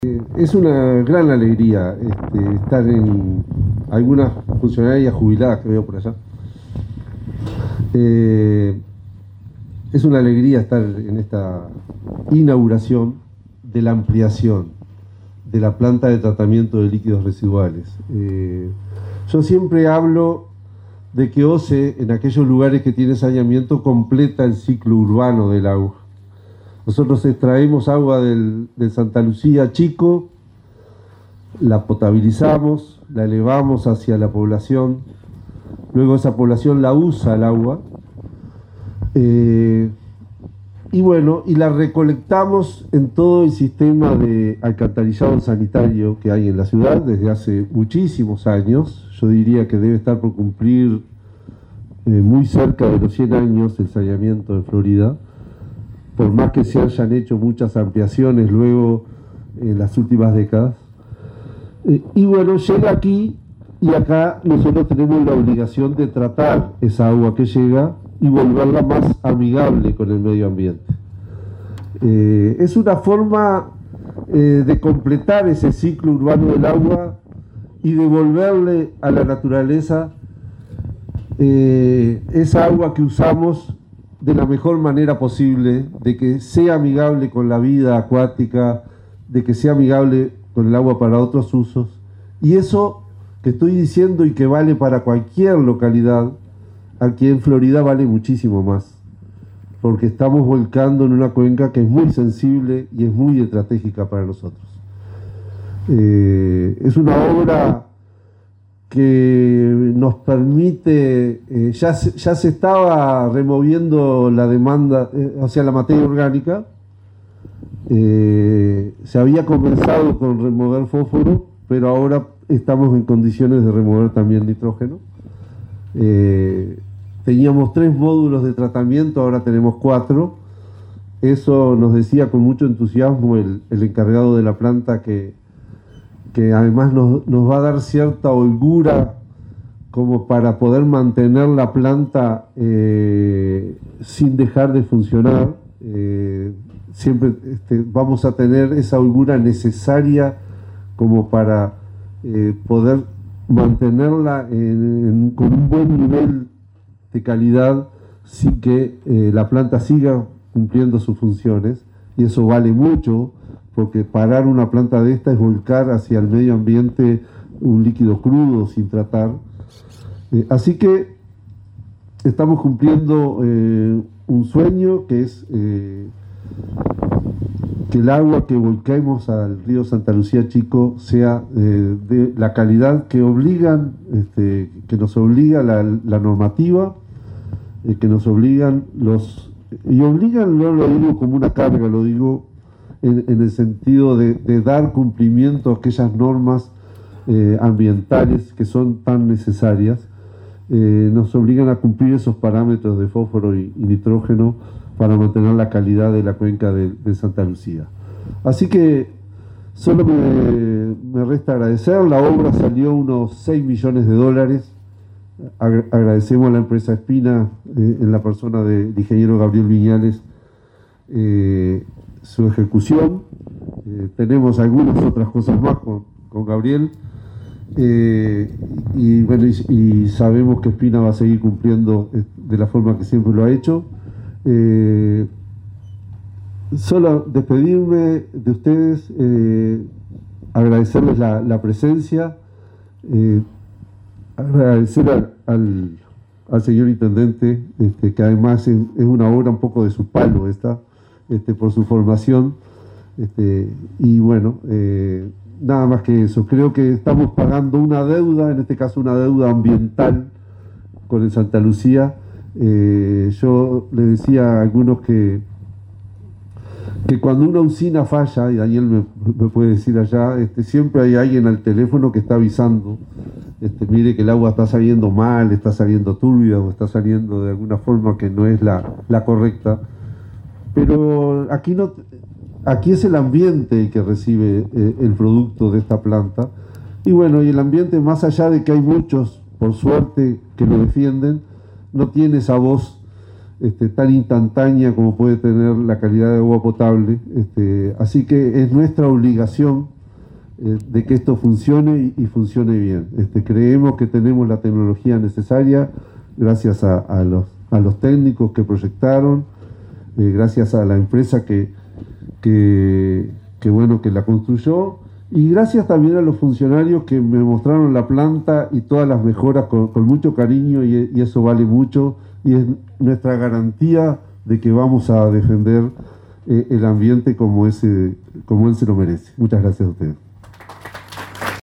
Es una gran alegría estar en algunas funcionarias jubiladas que veo por allá. Eh, es una alegría estar en esta inauguración de la ampliación de la planta de tratamiento de líquidos residuales. Yo siempre hablo de que OCE, en aquellos lugares que tiene saneamiento, completa el ciclo urbano del agua. Nosotros extraemos agua de Santa Lucía Chico, la potabilizamos, la elevamos hacia la población, luego esa población la usa el agua, y la recolectamos en todo el sistema de alcantarillado sanitario que hay en la ciudad desde hace muchísimos años. Yo diría que debe estar por cumplir muy cerca de los 100 años el saneamiento de Florida, por más que se hayan hecho muchas ampliaciones luego en las últimas décadas. Llega aquí, y acá nosotros tenemos la obligación de tratar esa agua que llega y volverla más amigable con el medio ambiente. Es una forma de completar ese ciclo urbano del agua y devolverle a la naturaleza esa agua que usamos de la mejor manera posible, de que sea amigable con la vida acuática, de que sea amigable con el agua para otros usos. Y eso que estoy diciendo y que vale para cualquier localidad, aquí en Florida vale muchísimo más, porque estamos volcando en una cuenca que es muy sensible y es muy estratégica para nosotros. Es una obra que nos permite, ya se estaba removiendo la demanda, la materia orgánica. Se había comenzado con remover fósforo, pero ahora estamos en condiciones de remover también nitrógeno. Teníamos 3 módulos de tratamiento, ahora tenemos 4. Eso nos decía con mucho entusiasmo el encargado de la planta, que además nos va a dar cierta holgura como para poder mantener la planta sin dejar de funcionar. Siempre vamos a tener esa holgura necesaria como para poder mantenerla con un buen nivel de calidad sin que la planta siga cumpliendo sus funciones, y eso vale mucho, porque parar una planta de esta es volcar hacia el medio ambiente un líquido crudo sin tratar. Así que estamos cumpliendo un sueño, que es que el agua que volquemos al río Santa Lucía Chico sea de la calidad que que nos obliga la normativa, que nos obligan obligan, no lo digo como una carga, lo digo en el sentido de dar cumplimiento a aquellas normas ambientales que son tan necesarias. Nos obligan a cumplir esos parámetros de fósforo y nitrógeno para mantener la calidad de la cuenca de Santa Lucía. Así que solo me resta agradecer. La obra salió unos $6 millones. Agradecemos a la empresa Espina, en la persona del ingeniero Gabriel Viñales, su ejecución. Tenemos algunas otras cosas más con Gabriel, y sabemos que Espina va a seguir cumpliendo de la forma que siempre lo ha hecho. Solo despedirme de ustedes, agradecerles la presencia, agradecer al señor intendente, que además es una obra un poco de su palo por su formación, nada más que eso. Creo que estamos pagando una deuda, en este caso una deuda ambiental con el Santa Lucía. Yo le decía a algunos que cuando una usina falla, y Daniel me puede decir allá, siempre hay alguien al teléfono que está avisando, mire que el agua está saliendo mal, está saliendo turbia, o está saliendo de alguna forma que no es la correcta. Pero aquí es el ambiente el que recibe el producto de esta planta. Y el ambiente, más allá de que hay muchos, por suerte, que lo defienden, no tiene esa voz tan instantánea como puede tener la calidad de agua potable. Así que es nuestra obligación de que esto funcione y funcione bien. Creemos que tenemos la tecnología necesaria gracias a los técnicos que proyectaron, gracias a la empresa que la construyó, y gracias también a los funcionarios que me mostraron la planta y todas las mejoras con mucho cariño, y eso vale mucho, y es nuestra garantía de que vamos a defender el ambiente como él se lo merece. Muchas gracias a ustedes.